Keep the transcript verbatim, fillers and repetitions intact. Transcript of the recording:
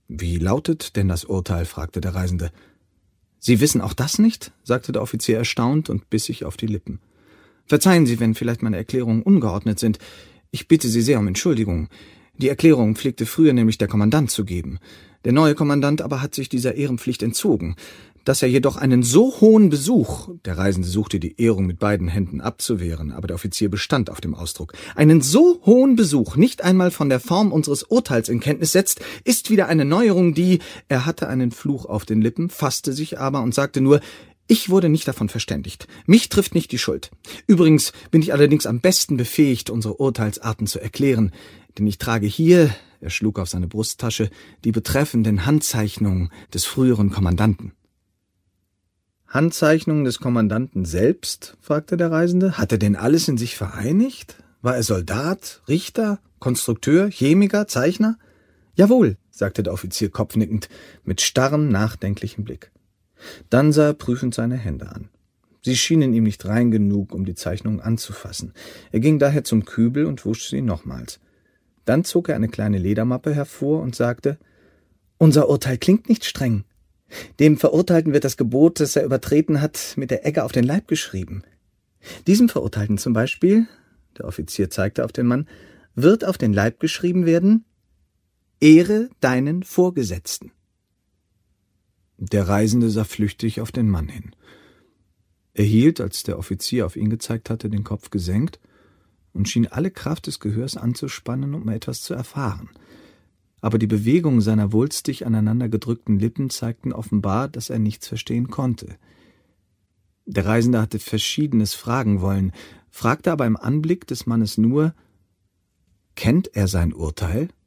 »Wie lautet denn das Urteil?« fragte der Reisende. »Sie wissen auch das nicht?« sagte der Offizier erstaunt und biss sich auf die Lippen. »Verzeihen Sie, wenn vielleicht meine Erklärungen ungeordnet sind. Ich bitte Sie sehr um Entschuldigung. Die Erklärung pflegte früher nämlich der Kommandant zu geben. Der neue Kommandant aber hat sich dieser Ehrenpflicht entzogen. Dass er jedoch einen so hohen Besuch«, der Reisende suchte die Ehrung mit beiden Händen abzuwehren, aber der Offizier bestand auf dem Ausdruck, »einen so hohen Besuch nicht einmal von der Form unseres Urteils in Kenntnis setzt, ist wieder eine Neuerung, die...« Er hatte einen Fluch auf den Lippen, fasste sich aber und sagte nur, »Ich wurde nicht davon verständigt. Mich trifft nicht die Schuld. Übrigens bin ich allerdings am besten befähigt, unsere Urteilsarten zu erklären, denn ich trage hier«, er schlug auf seine Brusttasche, »die betreffenden Handzeichnungen des früheren Kommandanten.« »Handzeichnungen des Kommandanten selbst?« fragte der Reisende. »Hat er denn alles in sich vereinigt? War er Soldat, Richter, Konstrukteur, Chemiker, Zeichner?« »Jawohl«, sagte der Offizier kopfnickend, mit starrem, nachdenklichem Blick. Dann sah er prüfend seine Hände an. Sie schienen ihm nicht rein genug, um die Zeichnungen anzufassen. Er ging daher zum Kübel und wusch sie nochmals. Dann zog er eine kleine Ledermappe hervor und sagte, »Unser Urteil klingt nicht streng. Dem Verurteilten wird das Gebot, das er übertreten hat, mit der Egge auf den Leib geschrieben. Diesem Verurteilten zum Beispiel«, der Offizier zeigte auf den Mann, »wird auf den Leib geschrieben werden, »Ehre deinen Vorgesetzten.« Der Reisende sah flüchtig auf den Mann hin. Er hielt, als der Offizier auf ihn gezeigt hatte, den Kopf gesenkt und schien alle Kraft des Gehörs anzuspannen, um etwas zu erfahren. Aber die Bewegungen seiner wulstig aneinander gedrückten Lippen zeigten offenbar, dass er nichts verstehen konnte. Der Reisende hatte Verschiedenes fragen wollen, fragte aber im Anblick des Mannes nur, »Kennt er sein Urteil?«